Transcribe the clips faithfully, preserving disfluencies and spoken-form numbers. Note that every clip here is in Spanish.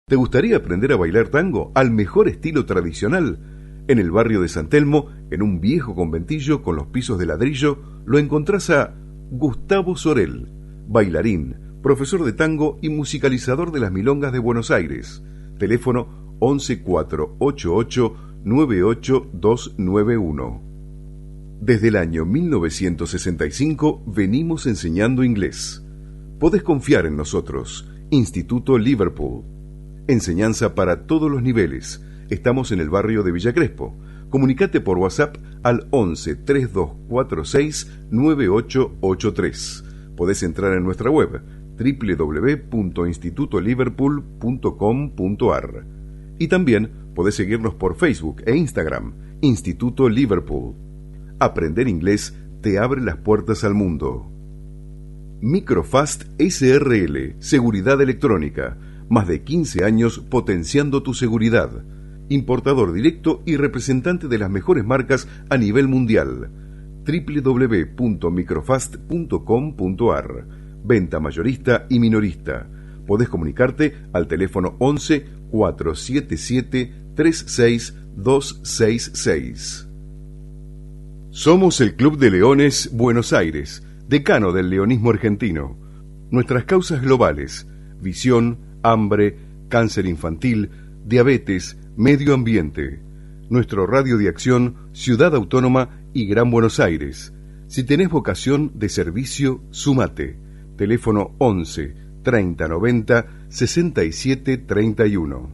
¿Te gustaría aprender a bailar tango al mejor estilo tradicional? En el barrio de San Telmo, en un viejo conventillo con los pisos de ladrillo, lo encontrás a Gustavo Sorel, bailarín, profesor de tango y musicalizador de las milongas de Buenos Aires. Teléfono once cuatro ocho ocho nueve ocho dos nueve uno. Desde el año mil novecientos sesenta y cinco venimos enseñando inglés. Podés confiar en nosotros. Instituto Liverpool. Enseñanza para todos los niveles. Estamos en el barrio de Villa Crespo. Comunicate por WhatsApp al once treinta y dos cuarenta y seis nueve ocho ocho tres. Podés entrar en nuestra web doble u doble u doble u punto instituto liverpool punto com punto a r y también podés seguirnos por Facebook e Instagram, Instituto Liverpool. Aprender inglés te abre las puertas al mundo. Microfast S R L, Seguridad Electrónica. Más de quince años potenciando tu seguridad. Importador directo y representante de las mejores marcas a nivel mundial. doble u doble u doble u punto microfast punto com punto a r. Venta mayorista y minorista. Podés comunicarte al teléfono once cuatro siete siete tres seis dos seis seis. Somos el Club de Leones Buenos Aires, decano del leonismo argentino. Nuestras causas globales: visión, hambre, cáncer infantil, diabetes, medio ambiente. Nuestro radio de acción, Ciudad Autónoma y Gran Buenos Aires. Si tenés vocación de servicio, sumate. Teléfono once treinta noventa sesenta y siete treinta y uno.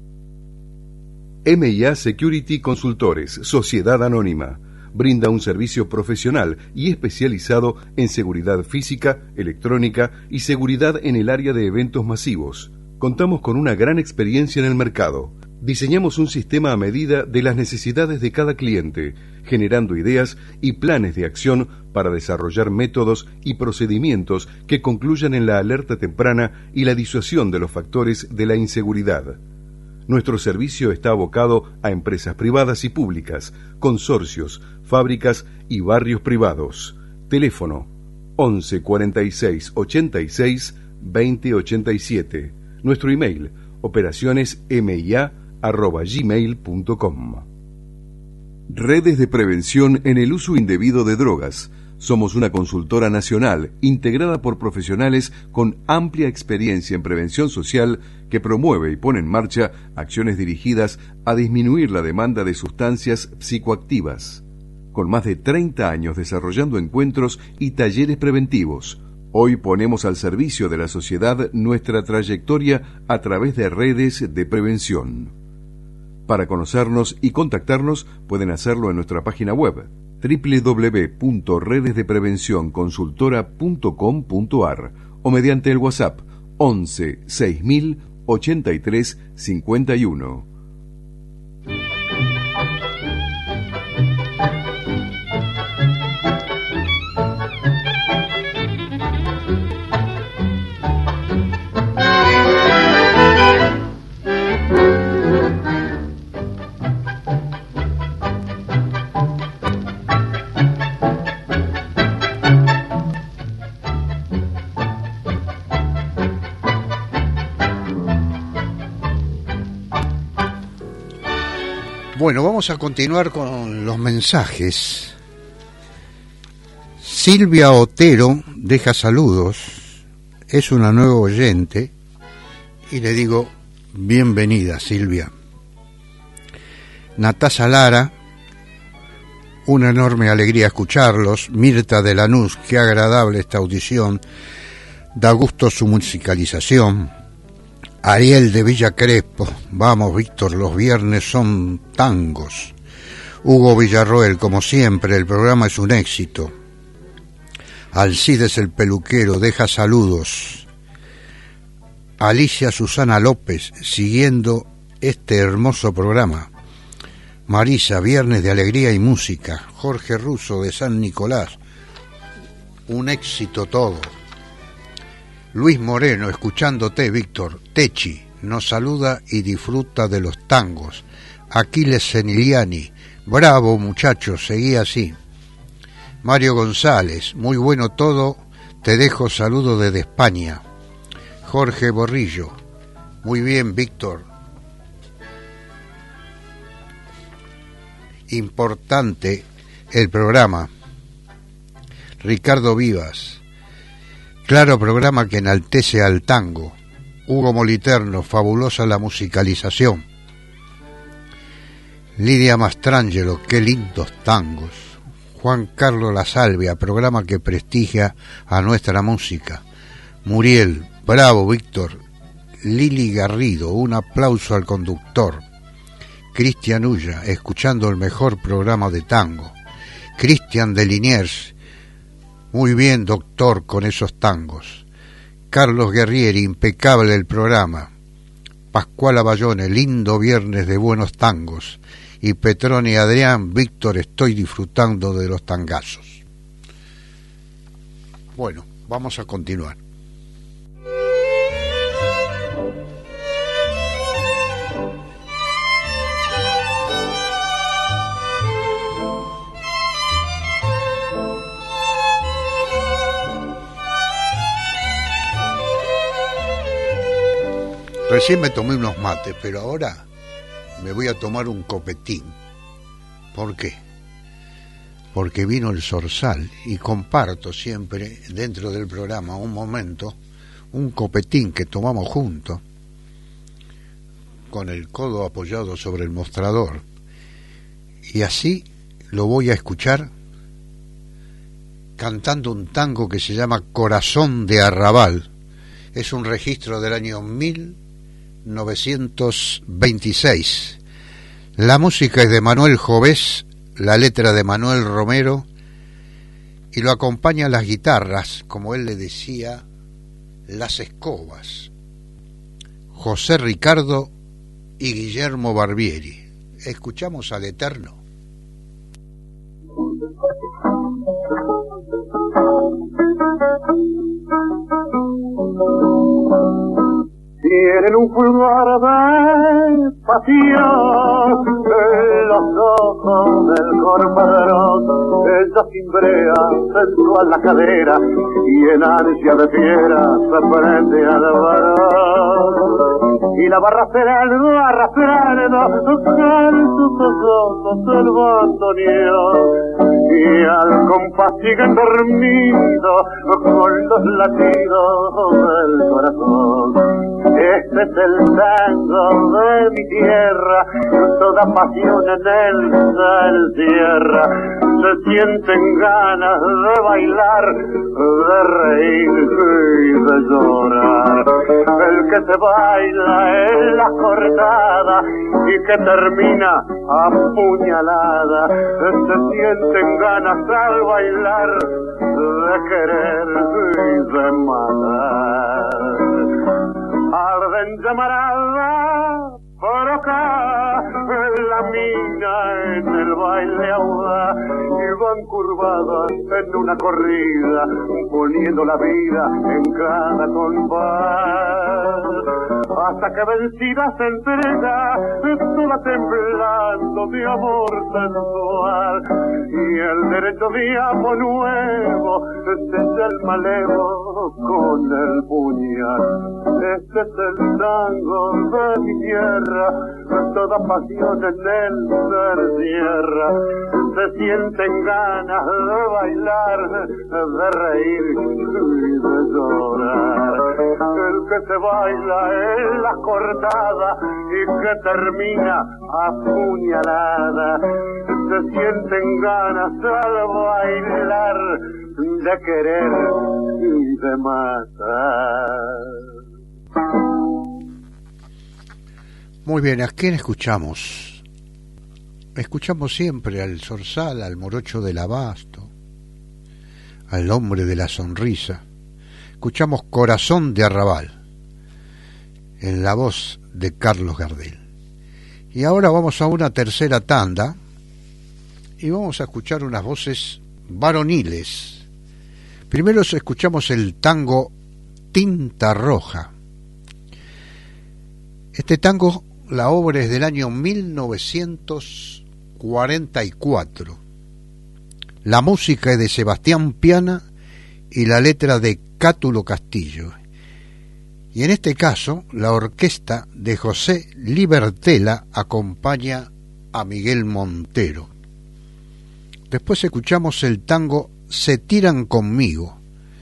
M y A Security Consultores, Sociedad Anónima. Brinda un servicio profesional y especializado en seguridad física, electrónica y seguridad en el área de eventos masivos. Contamos con una gran experiencia en el mercado. Diseñamos un sistema a medida de las necesidades de cada cliente, generando ideas y planes de acción para desarrollar métodos y procedimientos que concluyan en la alerta temprana y la disuasión de los factores de la inseguridad. Nuestro servicio está abocado a empresas privadas y públicas, consorcios, fábricas y barrios privados. Teléfono once cuarenta y seis ochenta y seis veinte ochenta y siete. Nuestro email, operaciones m i a arroba gmail punto com. Redes de prevención en el uso indebido de drogas. Somos una consultora nacional integrada por profesionales con amplia experiencia en prevención social que promueve y pone en marcha acciones dirigidas a disminuir la demanda de sustancias psicoactivas. Con más de treinta años desarrollando encuentros y talleres preventivos, hoy ponemos al servicio de la sociedad nuestra trayectoria a través de redes de prevención. Para conocernos y contactarnos pueden hacerlo en nuestra página web doble u doble u doble u punto redes de prevención consultora punto com punto a r o mediante el WhatsApp once seis mil ochenta y tres cincuenta y uno. Bueno, vamos a continuar con los mensajes. Silvia Otero deja saludos, es una nueva oyente y le digo bienvenida, Silvia. Natasa Lara, una enorme alegría escucharlos. Mirta de Lanús, qué agradable esta audición, da gusto su musicalización. Ariel de Villa Crespo, vamos Víctor, los viernes son tangos. Hugo Villarroel, como siempre, el programa es un éxito. Alcides el peluquero, deja saludos. Alicia Susana López, siguiendo este hermoso programa. Marisa, viernes de alegría y música. Jorge Russo de San Nicolás, un éxito todo. Luis Moreno, escuchándote, Víctor. Techi nos saluda y disfruta de los tangos. Aquiles Seniliani, bravo muchachos, seguí así. Mario González, muy bueno todo, te dejo saludo desde España. Jorge Borrillo, Muy bien, Víctor. Importante el programa. Ricardo Vivas. Claro programa que enaltece al tango. Hugo Moliterno, fabulosa la musicalización. Lidia Mastrangelo, qué lindos tangos. Juan Carlos La Salvia, programa que prestigia a nuestra música. Muriel, bravo Víctor. Lili Garrido, un aplauso al conductor. Cristian Ulla, escuchando el mejor programa de tango. Cristian de Liniers, muy bien doctor con esos tangos. Carlos Guerrieri, impecable el programa. Pascual Aballone, lindo viernes de buenos tangos. Y Petroni Adrián, Víctor, estoy disfrutando de los tangazos. Bueno, vamos a continuar. Recién me tomé unos mates, pero ahora me voy a tomar un copetín. ¿Por qué? Porque vino el Zorzal y comparto siempre dentro del programa un momento, un copetín que tomamos juntos, con el codo apoyado sobre el mostrador, y así lo voy a escuchar cantando un tango que se llama Corazón de Arrabal. Es un registro del año mil novecientos veintiséis. La música es de Manuel Jovés, la letra de Manuel Romero, y lo acompañan las guitarras, como él le decía, las escobas, José Ricardo y Guillermo Barbieri. Escuchamos al Eterno. Tienen un fulgor de pasión en los ojos del corpadero, ella cimbrea sensual la cadera y en ansia de fiera se prende al varón. Y la barra arrastrando, arrastrando con sus ojos el bandoneón, y al compás siguen dormidos con los latidos del corazón. Este es el tango de mi tierra, toda pasión en él se encierra. Se sienten ganas de bailar, de reír y de llorar. El que se baila en la cortada y que termina apuñalada. Se sienten ganas al bailar, de querer y de matar. Arden llamarada por acá, la mina en el baile audaz, y van curvadas en una corrida, poniendo la vida en cada compás. Hasta que vencida se entrega, toda temblando de amor sensual, y el derecho de amo nuevo sella el malevo con el puñal. Este es el tango de mi tierra, toda pasión en él se encierra. Se sienten ganas de bailar, de reír y de llorar. El que se baila en la cortada y que termina apuñalada. Se sienten ganas al bailar, de querer y de matar. Muy bien, ¿a quién escuchamos? Escuchamos siempre al Zorzal, al Morocho del Abasto, al Hombre de la Sonrisa. Escuchamos Corazón de Arrabal, en la voz de Carlos Gardel. Y ahora vamos a una tercera tanda y vamos a escuchar unas voces varoniles. Primero escuchamos el tango Tinta Roja. Este tango, la obra es del año mil novecientos cuarenta y cuatro. La música es de Sebastián Piana y la letra de Cátulo Castillo. Y en este caso, la orquesta de José Libertela acompaña a Miguel Montero. Después escuchamos el tango Se tiran conmigo.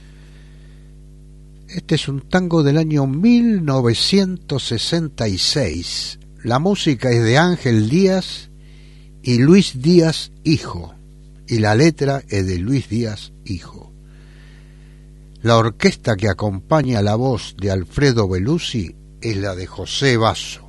Este es un tango del año mil novecientos sesenta y seis. La música es de Ángel Díaz y Luis Díaz Hijo, y la letra es de Luis Díaz Hijo. La orquesta que acompaña la voz de Alfredo Belusi es la de José Basso.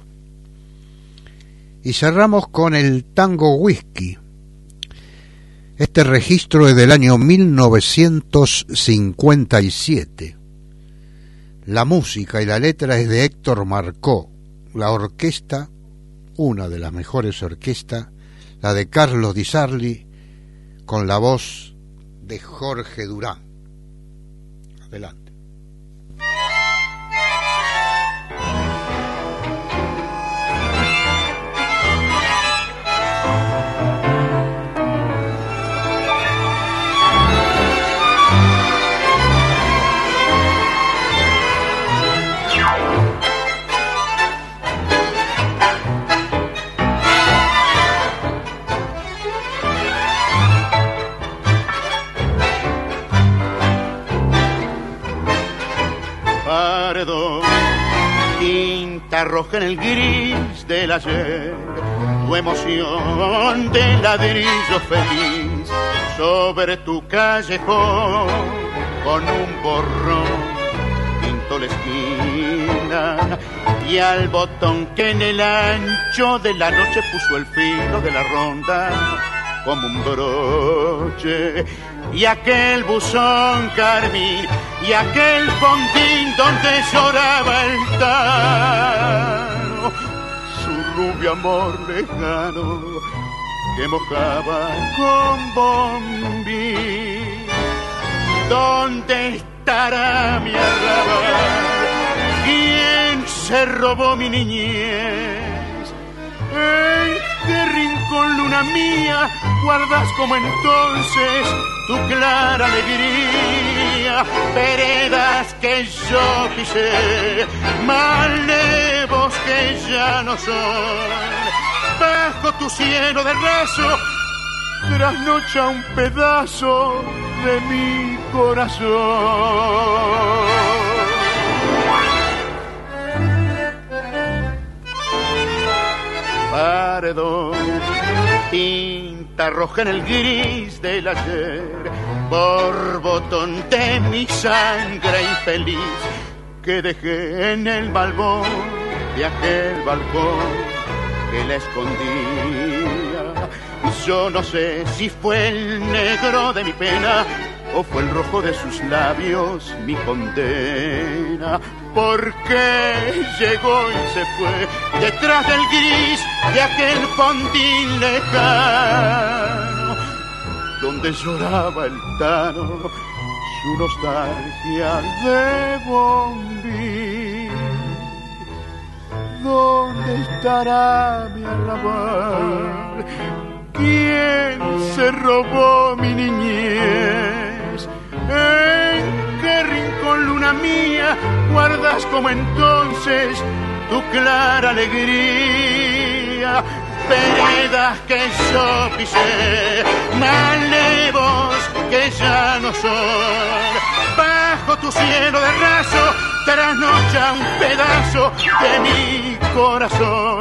Y cerramos con el tango Whisky. Este registro es del año mil novecientos cincuenta y siete. La música y la letra es de Héctor Marcó. La orquesta, una de las mejores orquestas, la de Carlos Di Sarli, con la voz de Jorge Durán. Adelante. Tinta roja en el gris del ayer, tu emoción de ladrillo feliz sobre tu callejón, con un borrón pinto la esquina, y al botón que en el ancho de la noche puso el filo de la ronda como un broche, y aquel buzón carmín, y aquel fondín donde lloraba el tano, su rubio amor lejano que mojaba con bombín. ¿Dónde estará mi arrabal? ¿Quién se robó mi niñez? ¿En qué rincón, luna mía, guardas como entonces tu clara alegría? Veredas que yo pisé, malevos que ya no son, bajo tu cielo de raso trasnocha un pedazo de mi corazón. Paredón, tinta roja en el gris del ayer, borbotón de mi sangre infeliz que dejé en el balcón de aquel balcón que la escondía. Yo no sé si fue el negro de mi pena o fue el rojo de sus labios mi condena. Porque llegó y se fue detrás del gris de aquel fondín lejano, donde lloraba el tano su nostalgia de bombín. ¿Dónde estará mi arrabal? ¿Quién se robó mi niñez? ¿En qué rincón, luna mía, guardas como entonces tu clara alegría? Veredas que yo pisé, malevos que ya no son, bajo tu cielo de raso trasnocha un pedazo de mi corazón.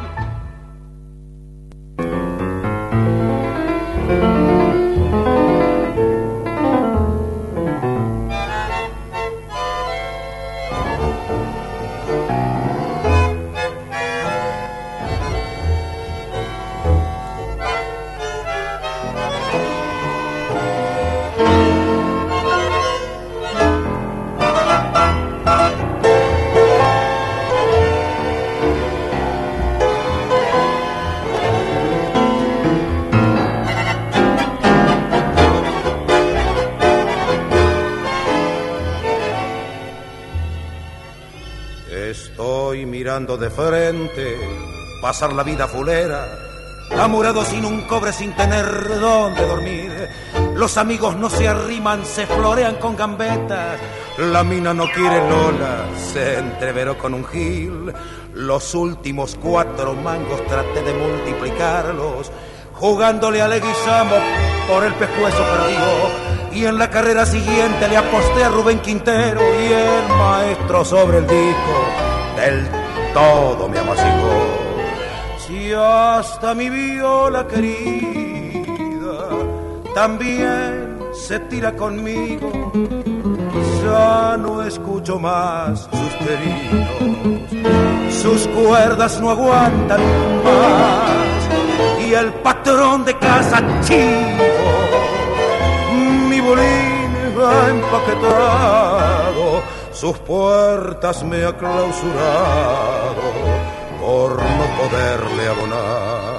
Mirando de frente, pasar la vida fulera, amurado sin un cobre, sin tener dónde dormir. Los amigos no se arriman, se florean con gambetas. La mina no quiere Lola, se entreveró con un gil. Los últimos cuatro mangos traté de multiplicarlos, jugándole a Leguizamo por el pescuezo perdió. Y en la carrera siguiente le aposté a Rubén Quintero y el maestro sobre el disco del todo me amacigó. Si hasta mi viola querida también se tira conmigo, ya no escucho más sus queridos, sus cuerdas no aguantan más y el patrón de casa chivo, mi bolín ha empaquetado, sus puertas me ha clausurado por no poderle abonar.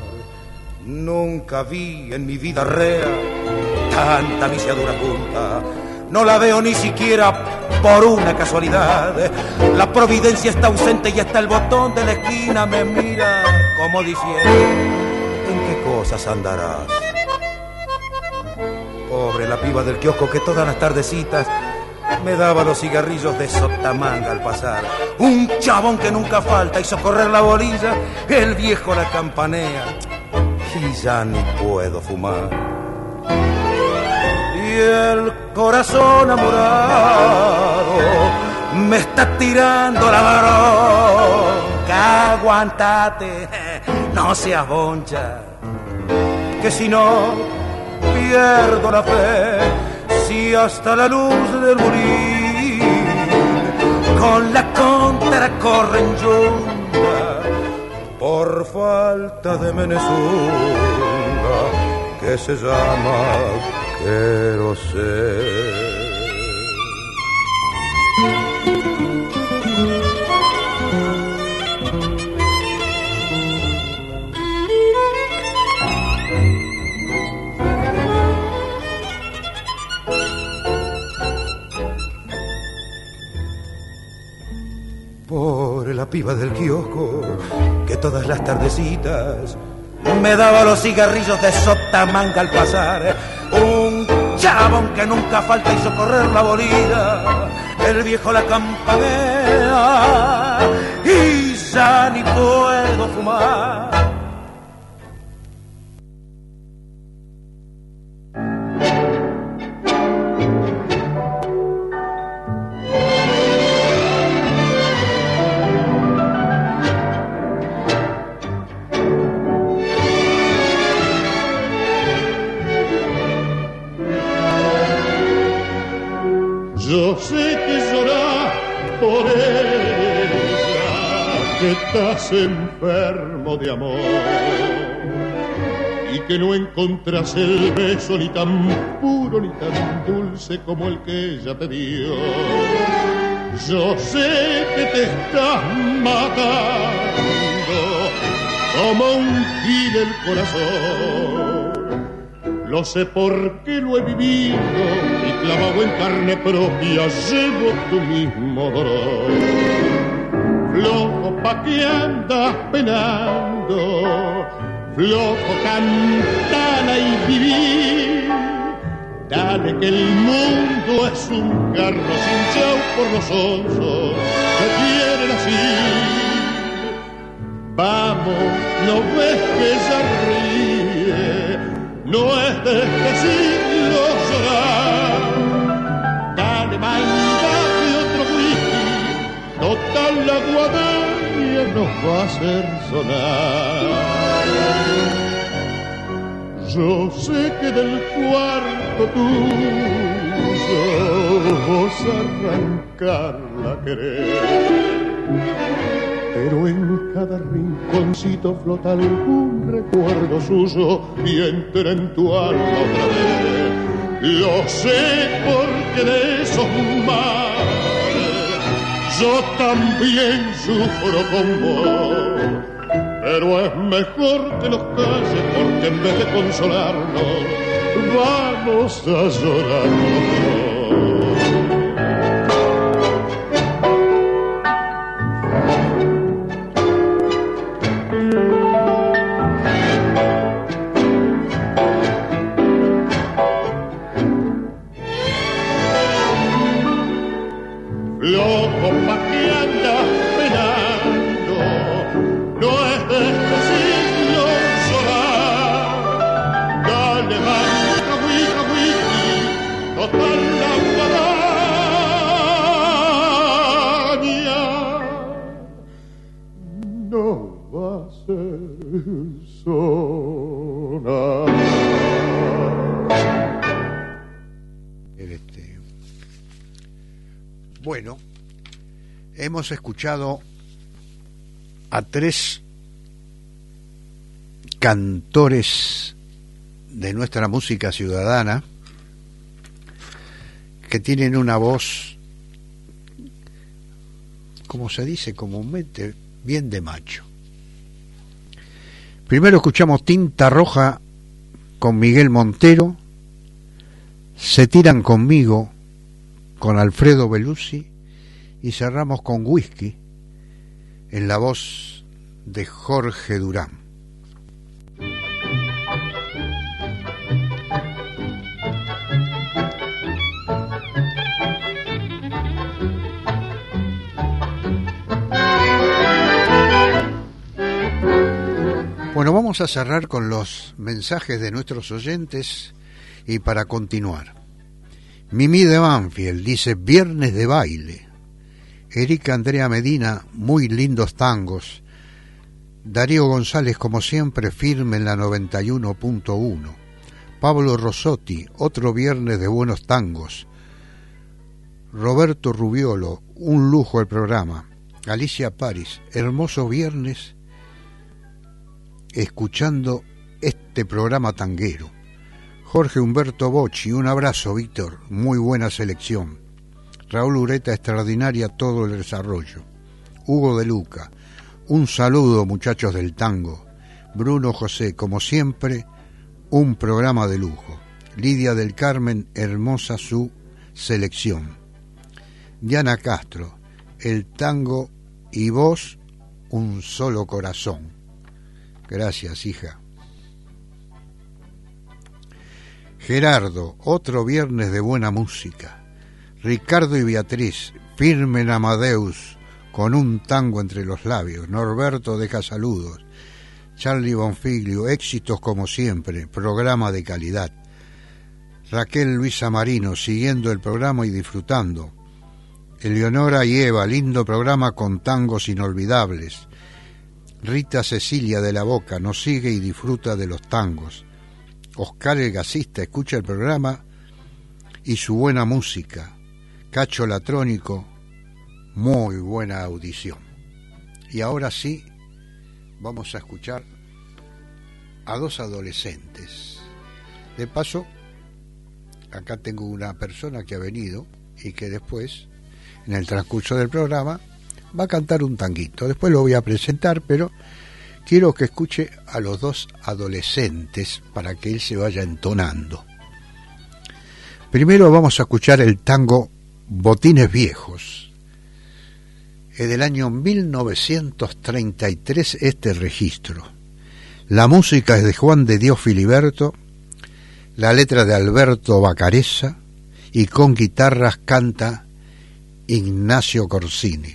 Nunca vi en mi vida rea tanta viciadura junta, no la veo ni siquiera por una casualidad. La providencia está ausente y hasta el botón de la esquina me mira como diciendo: ¿en qué cosas andarás? Pobre la piba del kiosco que todas las tardecitas me daba los cigarrillos de sotamanga al pasar. Un chabón que nunca falta hizo correr la bolilla, el viejo la campanea y ya ni puedo fumar. Y el corazón amorado me está tirando la bronca. Aguantate, no seas boncha, que si no pierdo la fe. Si hasta la luz del morir con la contra corren yunga por falta de Menezunga, que se llama quiero ser. Pobre la piba del kiosco que todas las tardecitas me daba los cigarrillos de sotamanga al pasar. Un chabón que nunca falta hizo correr la bolida, el viejo la campanea y ya ni puedo fumar. Yo sé que llorás por ella, que estás enfermo de amor y que no encontrás el beso ni tan puro ni tan dulce como el que ella te dio. Yo sé que te estás matando como un gil el corazón. Lo sé porque lo he vivido y clavado en carne propia llevo tu mismo dolor. Flojo pa' que andas penando, flojo cantala y vivir. Dale que el mundo es un carro sin chau por los onzos que quieren así. Vamos, ¿no ves que ella ríe? No es de este siglo llorar. Dale, mandate otro whisky, total la guadaña nos va a hacer sonar. Yo sé que del cuarto tuyo vos arrancarla querés, pero en cada rinconcito flota algún recuerdo suyo y entra en tu alma otra vez. Lo sé porque de esos mares yo también sufro con vos, pero es mejor que los calles porque en vez de consolarnos vamos a llorar los dos. no va a ser sonar. Este, bueno, hemos escuchado a tres cantores de nuestra música ciudadana que tienen una voz, como se dice comúnmente, bien de macho. Primero escuchamos Tinta Roja con Miguel Montero, Se tiran conmigo con Alfredo Belusi y cerramos con Whisky en la voz de Jorge Durán. Bueno, vamos a cerrar con los mensajes de nuestros oyentes y para continuar. Mimi de Banfield dice Viernes de baile. Erika Andrea Medina, muy lindos tangos. Darío González, como siempre, firme en la noventa y uno punto uno. Pablo Rosotti, otro viernes de buenos tangos. Roberto Rubiolo, un lujo el programa. Alicia Paris, hermoso viernes escuchando este programa tanguero. Jorge Humberto Bocci, un abrazo, Víctor, muy buena selección. Raúl Ureta, extraordinaria todo el desarrollo. Hugo de Luca, un saludo, muchachos del tango. Bruno José, como siempre, un programa de lujo. Lidia del Carmen, hermosa su selección. Diana Castro, el tango y vos, un solo corazón. Gracias, hija. Gerardo, otro viernes de buena música. Ricardo y Beatriz, firme en Amadeus, con un tango entre los labios. Norberto deja saludos. Charlie Bonfiglio, éxitos como siempre, programa de calidad. Raquel Luisa Marino, siguiendo el programa y disfrutando. Eleonora y Eva, lindo programa con tangos inolvidables. Rita Cecilia de la Boca, nos sigue y disfruta de los tangos. Oscar el Gasista, escucha el programa y su buena música. Cacho Latrónico, muy buena audición. Y ahora sí, vamos a escuchar a dos adolescentes. De paso, acá tengo una persona que ha venido y que después, en el transcurso del programa, va a cantar un tanguito. Después lo voy a presentar, pero quiero que escuche a los dos adolescentes para que él se vaya entonando. Primero vamos a escuchar el tango Botines Viejos. Es del año mil novecientos treinta y tres este registro. La música es de Juan de Dios Filiberto, la letra de Alberto Bacareza y con guitarras canta Ignacio Corsini.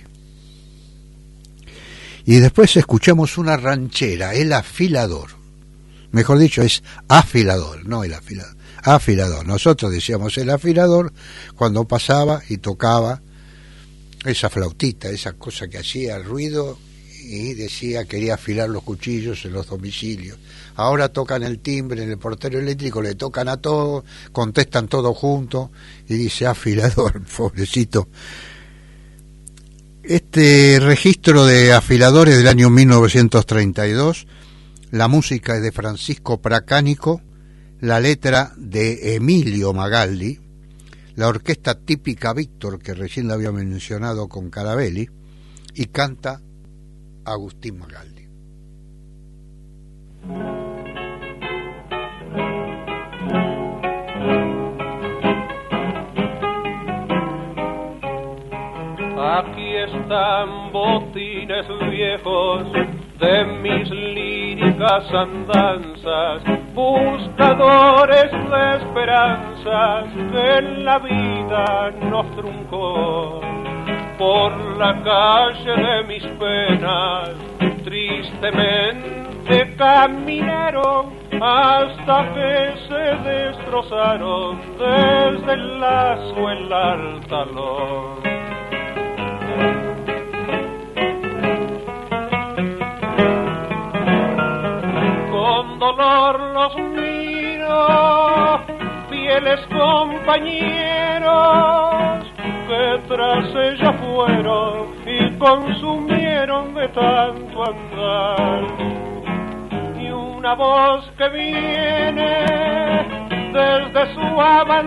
Y después escuchamos una ranchera, El Afilador. Mejor dicho, es afilador, no el afilador. Afilador. Nosotros decíamos el afilador cuando pasaba y tocaba esa flautita, esa cosa que hacía el ruido y decía quería afilar los cuchillos en los domicilios. Ahora tocan el timbre en el portero eléctrico, le tocan a todos, contestan todos juntos y dice afilador, pobrecito. Este registro de afiladores del año mil novecientos treinta y dos, la música es de Francisco Pracánico, la letra de Emilio Magaldi, la orquesta típica Víctor, que recién la había mencionado con Carabelli, y canta Agustín Magaldi. Aquí están botines viejos de mis líricas andanzas, buscadores de esperanzas que en la vida nos truncó. Por la calle de mis penas tristemente caminaron hasta que se destrozaron desde el lazo el altalón. los miro, fieles compañeros, que tras ella fueron y consumieron de tanto andar. Y una voz que viene desde su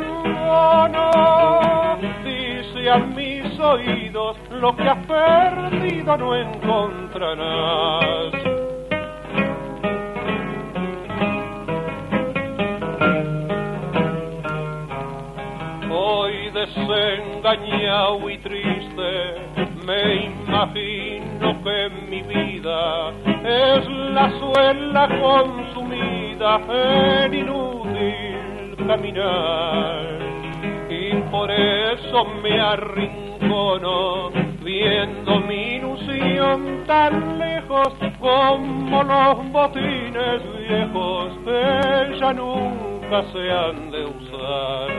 abandono dice a mis oídos: lo que has perdido no encontrarás. Hoy desengañado y triste me imagino que mi vida es la suela consumida en inútil caminar, y por eso me arrincono viendo mi ilusión tan lejos como los botines viejos que ya nunca se han de usar.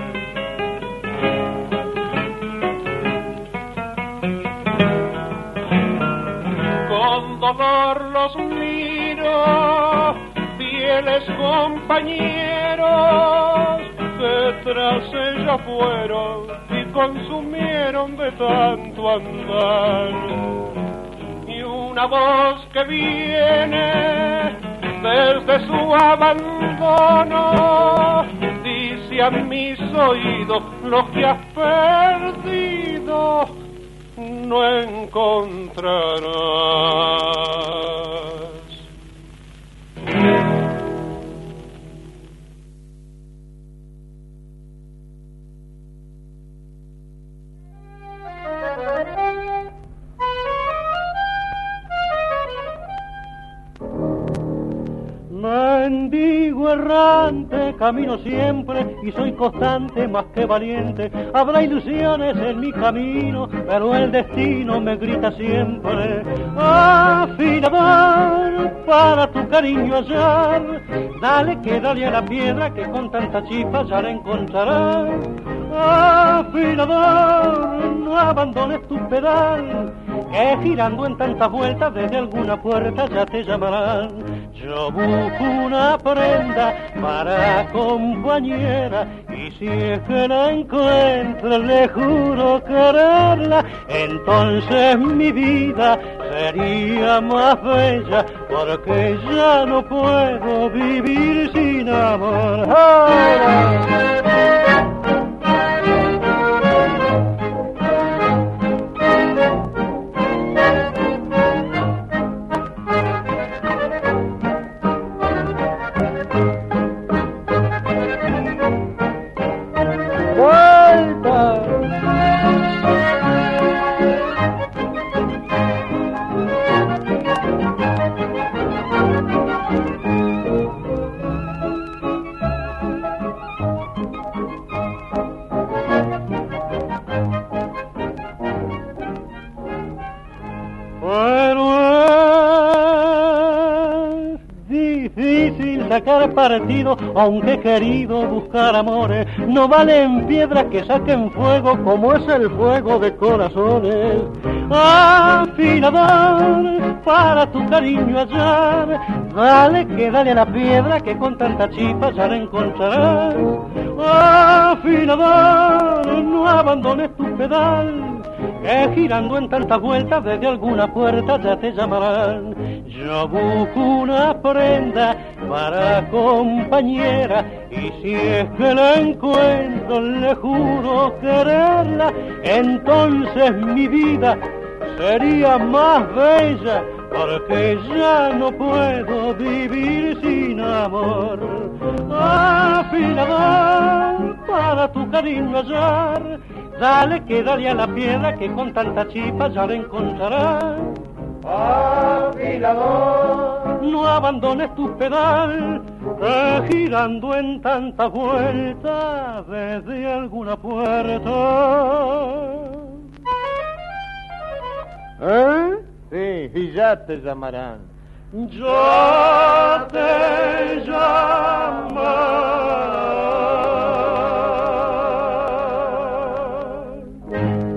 Con dolor los miro, fieles compañeros, que tras ella fueron y consumieron de tanto andar. Y una voz que viene desde su abandono dice a mis oídos: lo que has perdido no encontrarás. Mendigo errante, camino siempre y soy constante más que valiente. Habrá ilusiones en mi camino, pero el destino me grita siempre: afilador, para tu cariño hallar, dale que dale a la piedra que con tanta chispa ya la encontrarás. Afilador, no abandones tu pedal, que girando en tantas vueltas desde alguna puerta ya te llamarán. Yo busco una prenda para compañera, y si es que la encuentro le juro quererla. Entonces mi vida sería más bella, porque ya no puedo vivir sin amor. ¡Ay! Sacar partido, aunque he querido buscar amores, no valen piedras que saquen fuego como es el fuego de corazones. Afilador, para tu cariño hallar, dale que dale a la piedra que con tanta chispa ya la encontrarás. Afilador, no abandones tu pedal, que girando en tantas vueltas desde alguna puerta ya te llamarán. Yo busco una prenda para compañera, y si es que la encuentro le juro quererla. Entonces mi vida sería más bella, porque ya no puedo vivir sin amor. Afilador, para tu cariño hallar, dale que dale a la piedra que con tanta chispa ya la encontrarás. Afilador, no abandones tu pedal, que girando en tantas vueltas desde alguna puerta. ¿Eh? Sí, y ya te llamarán. Ya te llamarán.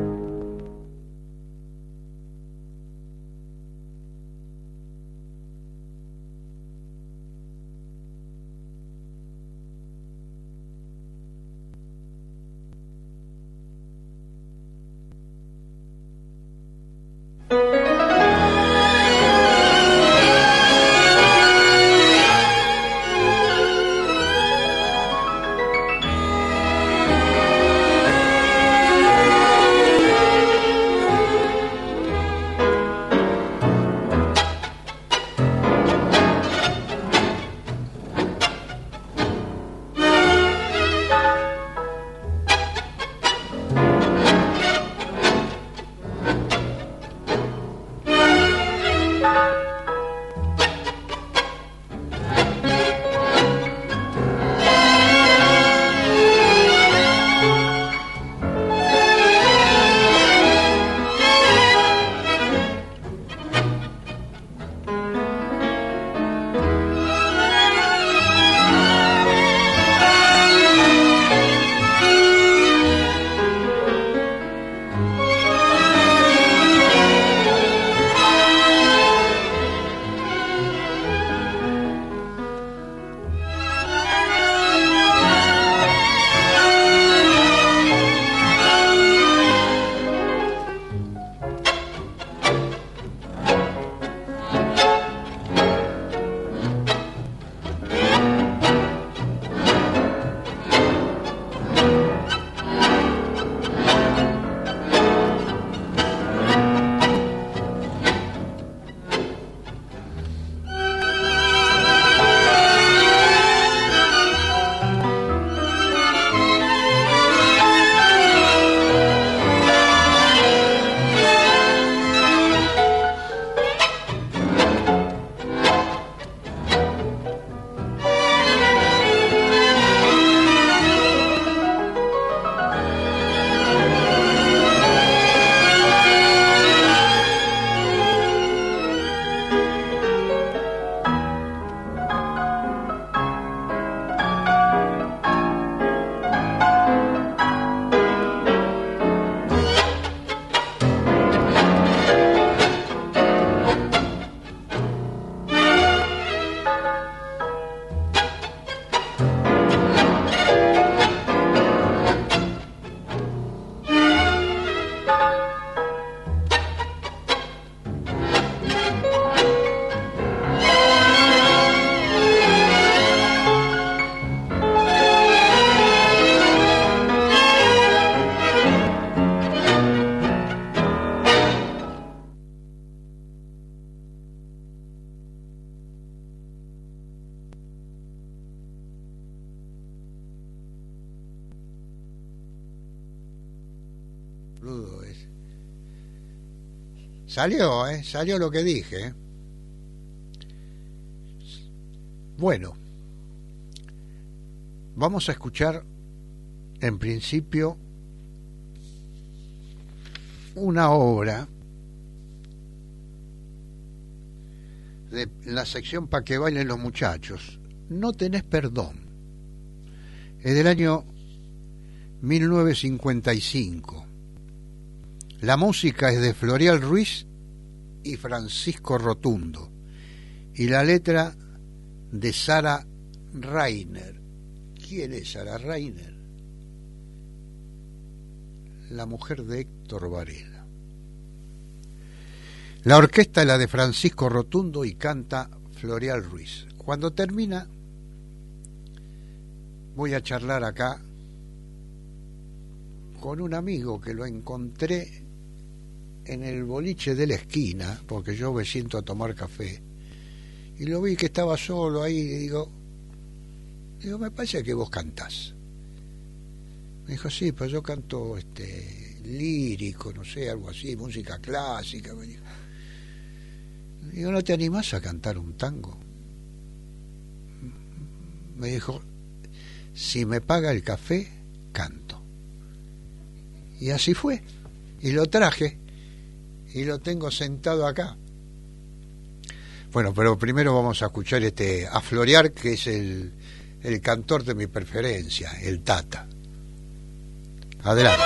boludo. Es... Salió, ¿eh? Salió lo que dije. ¿eh? Bueno, vamos a escuchar en principio una obra de la sección Pa' que bailen los muchachos, No tenés perdón. Es del año mil novecientos cincuenta y cinco. La música es de Florial Ruiz y Francisco Rotundo y la letra de Sara Reiner. ¿Quién es Sara Reiner? La mujer de Héctor Varela. La orquesta es la de Francisco Rotundo y canta Florial Ruiz. Cuando termina, voy a charlar acá con un amigo que lo encontré en el boliche de la esquina, porque yo me siento a tomar café, y lo vi que estaba solo ahí, y digo, digo, me parece que vos cantás. Me dijo, sí, pues yo canto este lírico, no sé, algo así, música clásica. Me dijo, digo, ¿no te animás a cantar un tango? Me dijo, si me paga el café, canto. Y así fue, y lo traje, y lo tengo sentado acá. Bueno, pero primero vamos a escuchar este a Florear, que es el, el cantor de mi preferencia, el Tata. Adelante.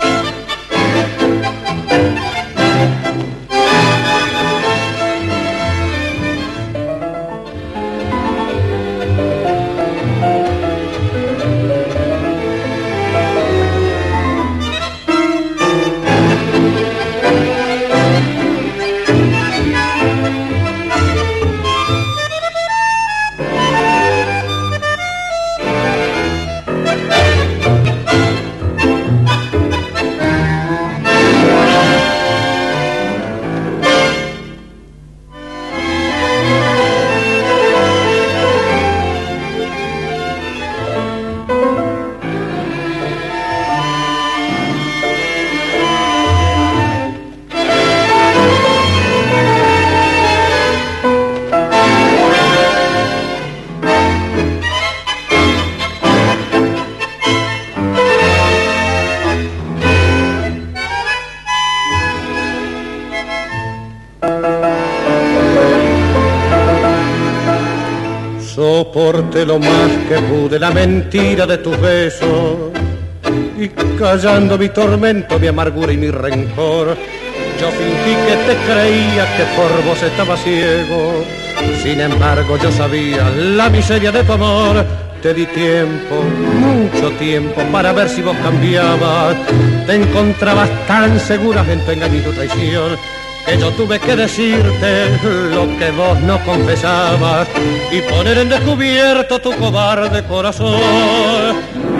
Soporté lo más que pude la mentira de tus besos y callando mi tormento, mi amargura y mi rencor, yo fingí que te creía que por vos estaba ciego. Sin embargo yo sabía la miseria de tu amor. Te di tiempo, mucho tiempo, para ver si vos cambiabas. Te encontrabas tan segura en tu engaño y tu traición que yo tuve que decirte lo que vos no confesabas y poner en descubierto tu cobarde corazón.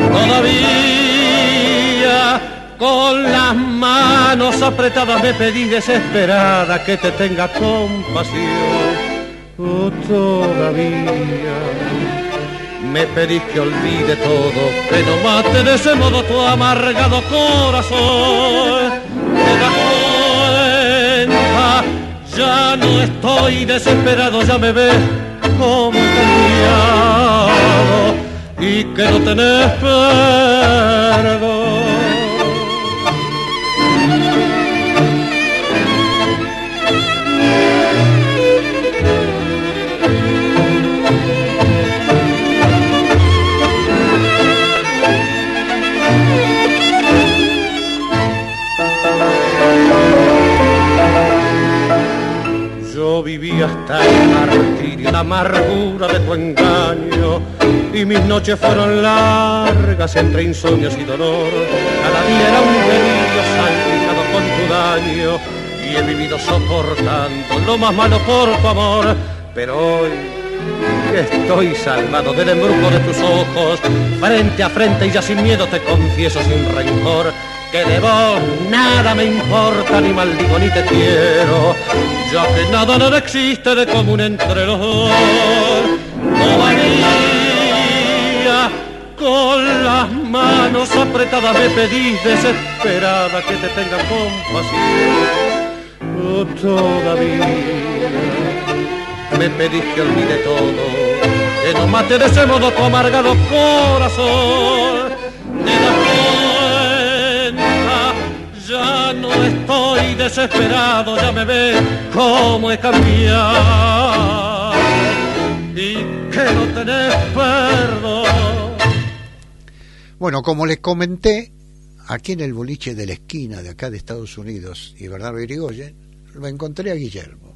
Todavía con las manos apretadas me pedís desesperada que te tenga compasión. Oh, todavía me pedís que olvide todo, que no mate de ese modo tu amargado corazón. Te das cuenta, ya no estoy desesperado, ya me ves como cambiado y que no tenés perdón. Yo viví hasta el martirio, la amargura de tu engaño, y mis noches fueron largas entre insomnios y dolor. Cada día era un delirio salpicado con tu daño, y he vivido soportando lo más malo por tu amor. Pero hoy que estoy salvado del embrujo de tus ojos, frente a frente y ya sin miedo te confieso sin rencor que de vos nada me importa, ni maldigo ni te quiero, ya que nada, nada existe de común entre los dos. Todavía Con las manos apretadas me pedís desesperada que te tenga compasión. Oh, todavía me pedís que olvide todo, que no mate de ese modo tu amargado corazón. Te das cuenta, ya no estoy desesperado, ya me ves cómo he cambiado y que no tenés perdón. Bueno, como les comenté, aquí en el boliche de la esquina de acá de Estados Unidos y Bernardo Irigoyen, lo encontré a Guillermo.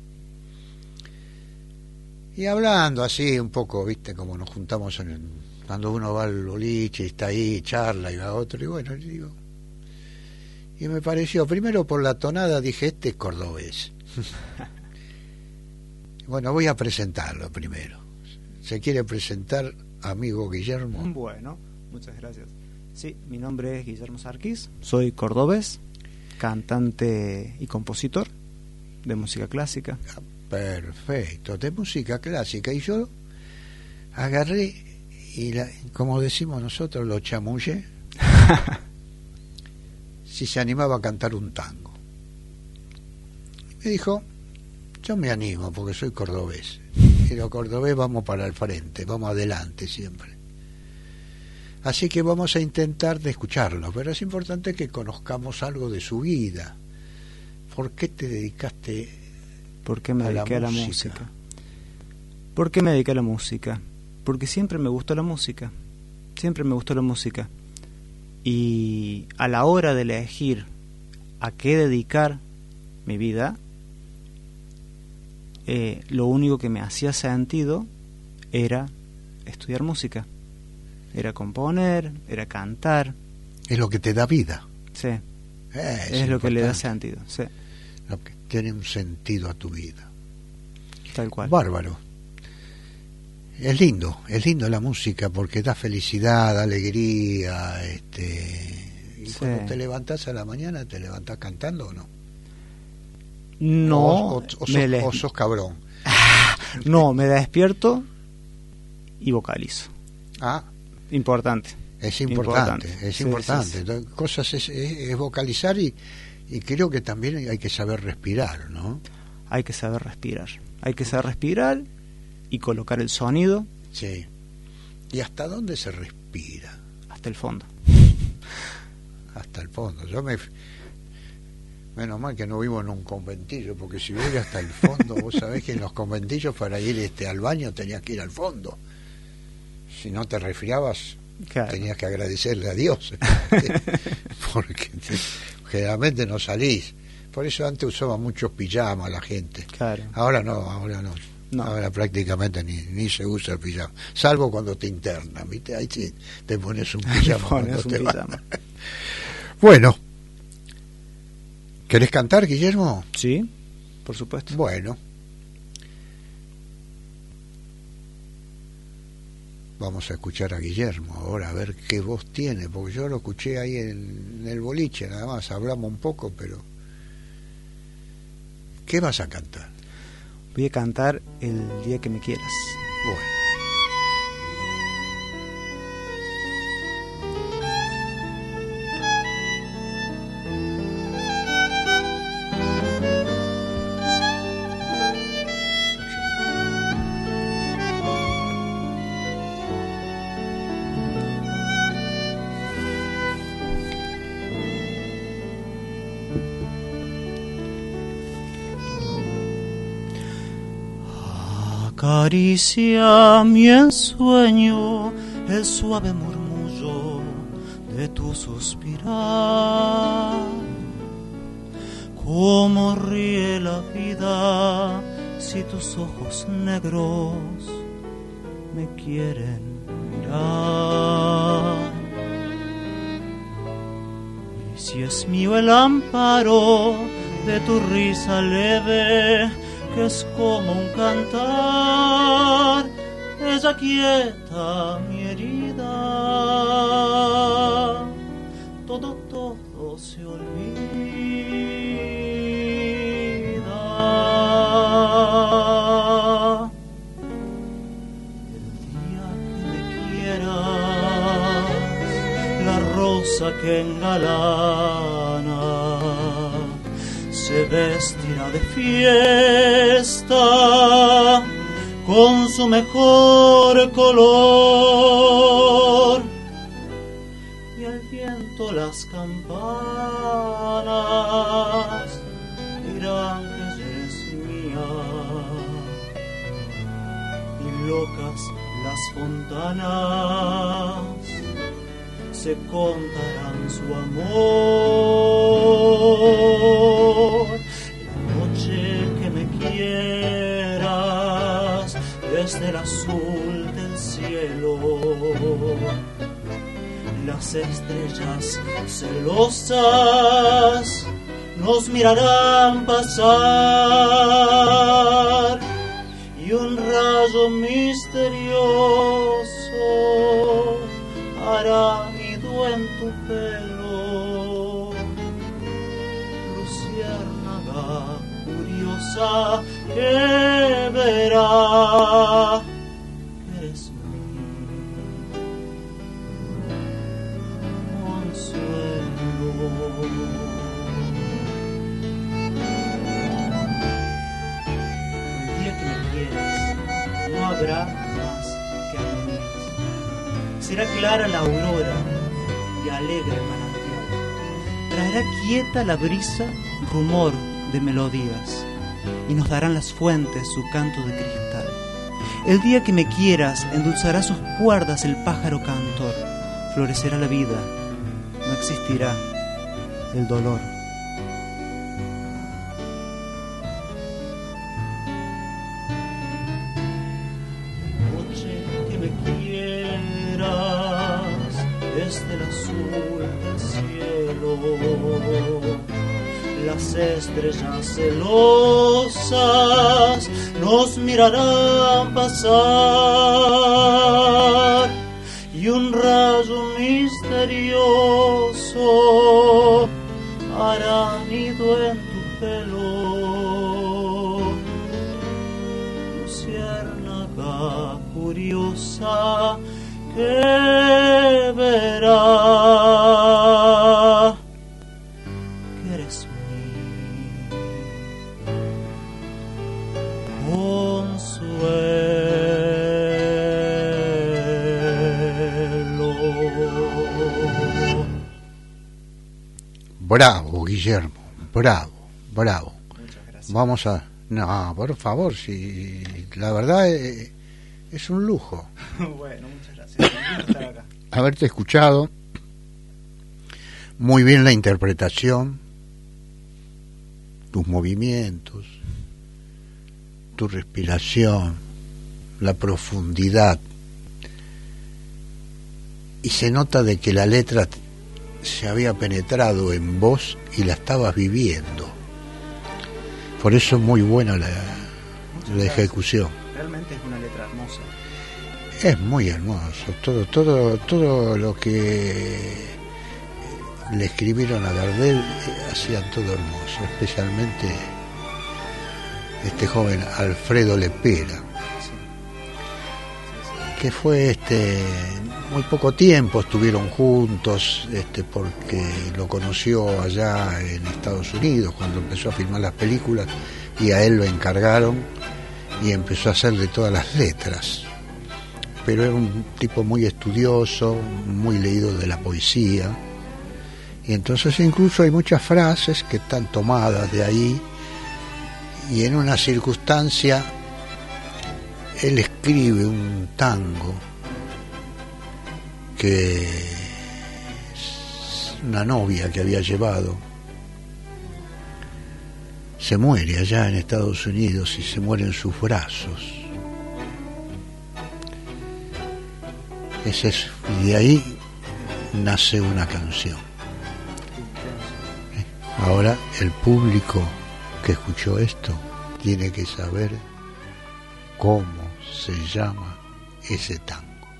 Y hablando así un poco, viste, como nos juntamos en el, cuando uno va al boliche y está ahí, charla y va a otro, y bueno, digo, y me pareció, primero por la tonada dije, este es cordobés. Bueno, voy a presentarlo primero. ¿Se quiere presentar, amigo Guillermo? Bueno, muchas gracias. Sí, mi nombre es Guillermo Sarquís, soy cordobés, cantante y compositor de música clásica. Perfecto, de música clásica. Y yo agarré y, la, como decimos nosotros, lo chamullé si se animaba a cantar un tango. Me dijo, yo me animo porque soy cordobés. Y los cordobés vamos para el frente, vamos adelante siempre. Así que vamos a intentar de escucharlo, pero es importante que conozcamos algo de su vida. ¿Por qué te dedicaste ¿Por qué me a dediqué la a la música? música? ¿Por qué me dediqué a la música? Porque siempre me gustó la música, siempre me gustó la música. Y a la hora de elegir a qué dedicar mi vida, eh, lo único que me hacía sentido era estudiar música, era componer, era cantar. Es lo que te da vida. Sí, Eh, es, es lo que le da importante. sentido, sí, Lo que tiene un sentido a tu vida. tal cual. Bárbaro. Es lindo, es lindo la música porque da felicidad, da alegría, este, y Sí. cuando te levantás a la mañana, ¿te levantás cantando o no? No, o, o- o me sos, le- o sos cabrón. no, me despierto y vocalizo. Ah, Importante. es importante, Importante. es Sí, importante. sí, sí. Entonces, cosas es, es- es vocalizar y, y creo que también hay que saber respirar, ¿no? Hay que saber respirar. Hay que saber respirar y colocar el sonido Sí. ¿Y hasta dónde se respira? hasta el fondo. Hasta el fondo. Yo me menos mal que no vivo en un conventillo, porque si hubiera hasta el fondo, vos sabés que en los conventillos para ir este al baño tenías que ir al fondo. Si no te resfriabas, Claro. tenías que agradecerle a Dios, porque te- generalmente no salís. Por eso antes usaba muchos pijamas la gente. Claro. Ahora no, ahora no. No. Ahora prácticamente ni, ni se usa el pijama, salvo cuando te internan, ¿viste? Ahí sí te pones un pijama. Pones cuando un te vas. pijama. Bueno, ¿querés cantar, Guillermo? Sí, por supuesto. Bueno, vamos a escuchar a Guillermo ahora, a ver qué voz tiene, porque yo lo escuché ahí en, en el boliche, nada más, hablamos un poco, pero ¿qué vas a cantar? Voy a cantar El día que me quieras. Bueno. Acaricia mi ensueño el suave murmullo de tu suspirar. Cómo ríe la vida si tus ojos negros me quieren mirar. Y si es mío el amparo de tu risa leve, que es como un cantar, ella quieta mi herida, todo, todo se olvida. El día que me quieras, diosa que engalana se vestirá de fiesta con su mejor color, y al viento las campanas dirán que eres mía, y locas las fontanas se contarán su amor. La noche que me quieras desde el azul del cielo, las estrellas celosas nos mirarán pasar, y un rayo misterioso hará nido en tu pelo. Luciérnaga curiosa que verá que eres mi consuelo. El día que me quieras no habrá más que armonías. Será clara la aurora y alegre el manantial. Traerá quieta la brisa rumor de melodías, y nos darán las fuentes su canto de cristal. El día que me quieras endulzará sus cuerdas el pájaro cantor. Florecerá la vida, no existirá el dolor. Desde el azul del cielo, las estrellas celosas nos mirarán pasar, y un rayo misterioso hará nido en tu pelo. Luciérnaga curiosa que verá que eres mi consuelo. Bravo, Guillermo, bravo, bravo. Muchas gracias. Vamos a... No, por favor, si la verdad es, es un lujo. Bueno, muchas gracias. Estar acá. Haberte escuchado, muy bien la interpretación, tus movimientos, tu respiración, la profundidad, y se nota de que la letra se había penetrado en vos y la estabas viviendo. Por eso es muy buena la, la ejecución. Realmente es una letra hermosa. Es muy hermoso, todo, todo, todo lo que le escribieron a Gardel hacían todo hermoso, especialmente este joven Alfredo Lepera, que fue este muy poco tiempo estuvieron juntos, este porque lo conoció allá en Estados Unidos cuando empezó a filmar las películas, y a él lo encargaron y empezó a hacerle todas las letras. Pero era un tipo muy estudioso, muy leído de la poesía, y entonces incluso hay muchas frases que están tomadas de ahí, y en una circunstancia él escribe un tango que una novia que había llevado se muere allá en Estados Unidos y se muere en sus brazos. Ese es, y de ahí nace una canción. Ahora el público que escuchó esto tiene que saber cómo se llama ese tango.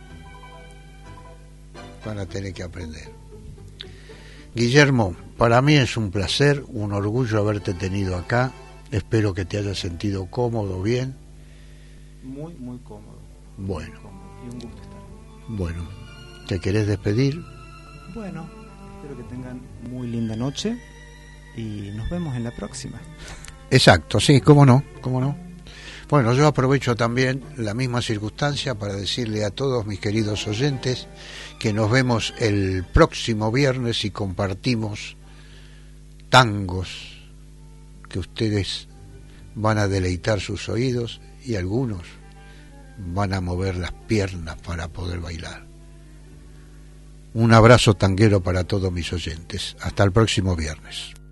Van a tener que aprender. Guillermo, para mí es un placer, un orgullo haberte tenido acá. Espero que te hayas sentido cómodo, bien. Muy, muy cómodo. Bueno. Muy cómodo. Y un gusto estar. Bueno, ¿te querés despedir? Bueno, Espero que tengan muy linda noche y nos vemos en la próxima. Exacto, sí, cómo no, cómo no. Bueno, yo aprovecho también la misma circunstancia para decirle a todos mis queridos oyentes que nos vemos el próximo viernes y compartimos tangos que ustedes van a deleitar sus oídos y algunos van a mover las piernas para poder bailar. Un abrazo tanguero para todos mis oyentes. Hasta el próximo viernes.